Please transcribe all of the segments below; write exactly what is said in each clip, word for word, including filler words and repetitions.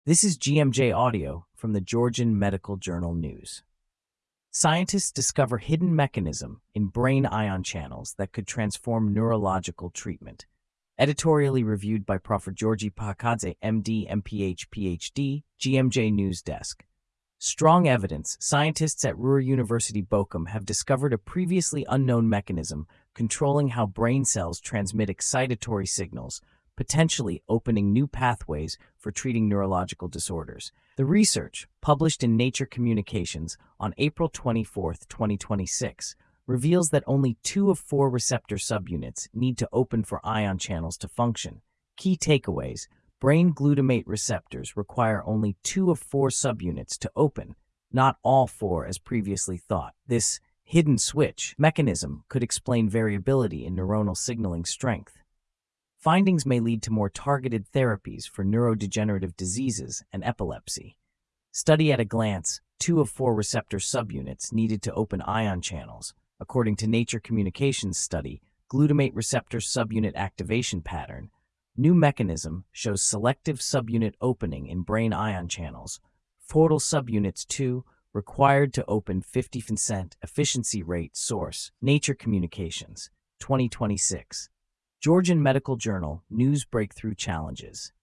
This is G M J Audio from the Georgian Medical Journal News. Scientists discover hidden mechanism in brain ion channels that could transform neurological treatment. Editorially reviewed by Professor Georgi Pakadze, M D, M P H, P H D, G M J News Desk. Strong evidence. Scientists at Ruhr University Bochum have discovered a previously unknown mechanism controlling how brain cells transmit excitatory signals, potentially opening new pathways for treating neurological disorders. The research, published in Nature Communications on April twenty-fourth, twenty twenty-six, reveals that only two of four receptor subunits need to open for ion channels to function. Key takeaways: brain glutamate receptors require only two of four subunits to open, not all four as previously thought. This hidden switch mechanism could explain variability in neuronal signaling strength. Findings may lead to more targeted therapies for neurodegenerative diseases and epilepsy. Study at a glance: two of four receptor subunits needed to open ion channels. According to Nature Communications study, glutamate receptor subunit activation pattern, new mechanism shows selective subunit opening in brain ion channels. Total subunits two required to open fifty percent efficiency rate. Source: Nature Communications, twenty twenty-six. Georgian Medical Journal News. Breakthrough challenges.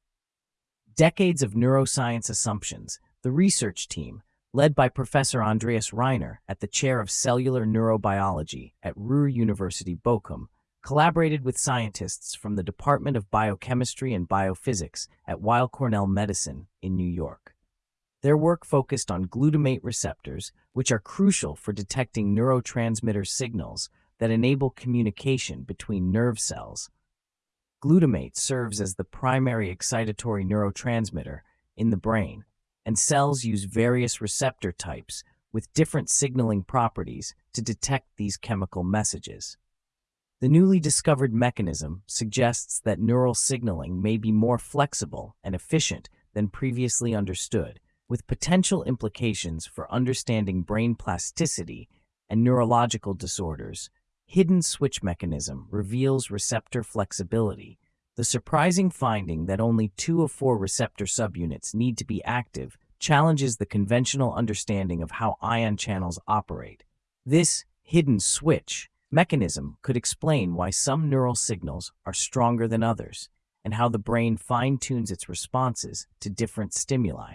Decades of neuroscience assumptions. The research team, led by Professor Andreas Reiner at the Chair of Cellular Neurobiology at Ruhr University Bochum, collaborated with scientists from the Department of Biochemistry and Biophysics at Weill Cornell Medicine in New York. Their work focused on glutamate receptors, which are crucial for detecting neurotransmitter signals that enable communication between nerve cells. Glutamate serves as the primary excitatory neurotransmitter in the brain, and cells use various receptor types with different signaling properties to detect these chemical messages. The newly discovered mechanism suggests that neural signaling may be more flexible and efficient than previously understood, with potential implications for understanding brain plasticity and neurological disorders. Hidden switch mechanism reveals receptor flexibility. The surprising finding that only two of four receptor subunits need to be active challenges the conventional understanding of how ion channels operate. This hidden switch mechanism could explain why some neural signals are stronger than others, and how the brain fine-tunes its responses to different stimuli.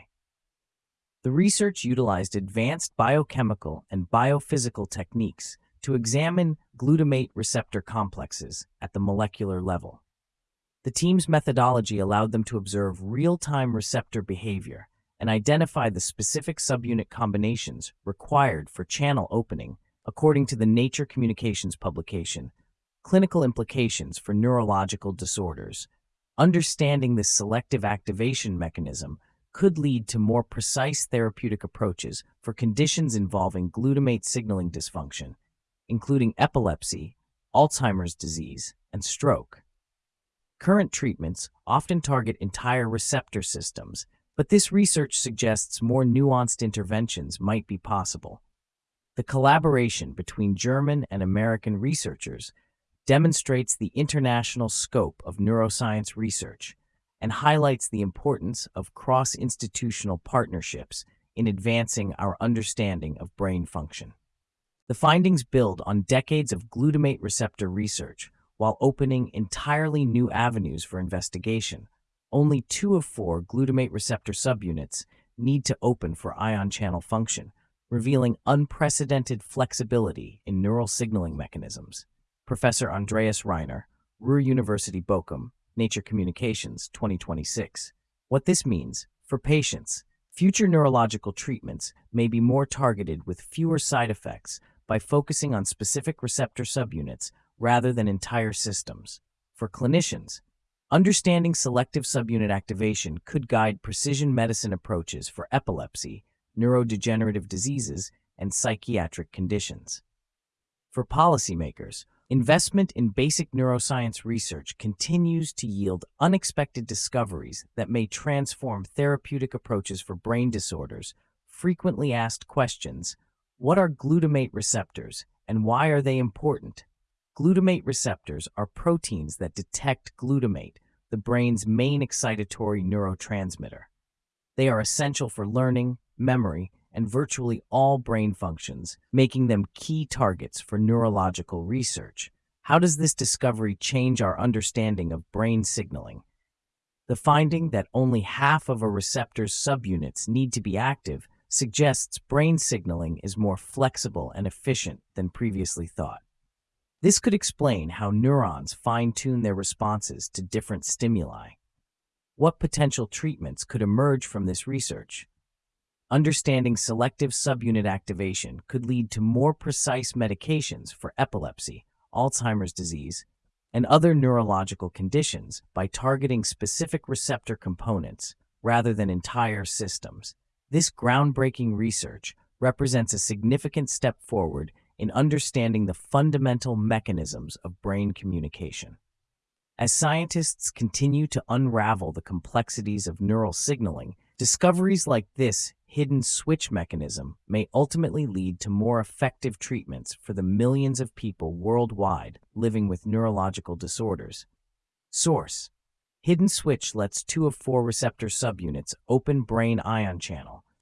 The research utilized advanced biochemical and biophysical techniques to examine glutamate receptor complexes at the molecular level. The team's methodology allowed them to observe real-time receptor behavior and identify the specific subunit combinations required for channel opening. According to the Nature Communications publication, Clinical Implications for Neurological Disorders, understanding this selective activation mechanism could lead to more precise therapeutic approaches for conditions involving glutamate signaling dysfunction, including epilepsy, Alzheimer's disease, and stroke. Current treatments often target entire receptor systems, but this research suggests more nuanced interventions might be possible. The collaboration between German and American researchers demonstrates the international scope of neuroscience research and highlights the importance of cross-institutional partnerships in advancing our understanding of brain function. The findings build on decades of glutamate receptor research while opening entirely new avenues for investigation. Only two of four glutamate receptor subunits need to open for ion channel function, revealing unprecedented flexibility in neural signaling mechanisms. Professor Andreas Reiner, Ruhr University Bochum, Nature Communications, twenty twenty-six. What this means for patients: future neurological treatments may be more targeted with fewer side effects by focusing on specific receptor subunits rather than entire systems. For clinicians, understanding selective subunit activation could guide precision medicine approaches for epilepsy, neurodegenerative diseases, and psychiatric conditions. For policymakers, investment in basic neuroscience research continues to yield unexpected discoveries that may transform therapeutic approaches for brain disorders. Frequently asked questions: what are glutamate receptors, and why are they important? Glutamate receptors are proteins that detect glutamate, the brain's main excitatory neurotransmitter. They are essential for learning, memory, and virtually all brain functions, making them key targets for neurological research. How does this discovery change our understanding of brain signaling? The finding that only half of a receptor's subunits need to be active suggests brain signaling is more flexible and efficient than previously thought. This could explain how neurons fine-tune their responses to different stimuli. What potential treatments could emerge from this research? Understanding selective subunit activation could lead to more precise medications for epilepsy, Alzheimer's disease, and other neurological conditions by targeting specific receptor components rather than entire systems. This groundbreaking research represents a significant step forward in understanding the fundamental mechanisms of brain communication. As scientists continue to unravel the complexities of neural signaling, discoveries like this hidden switch mechanism may ultimately lead to more effective treatments for the millions of people worldwide living with neurological disorders. Source: Hidden switch lets two of four receptor subunits open brain ion channel,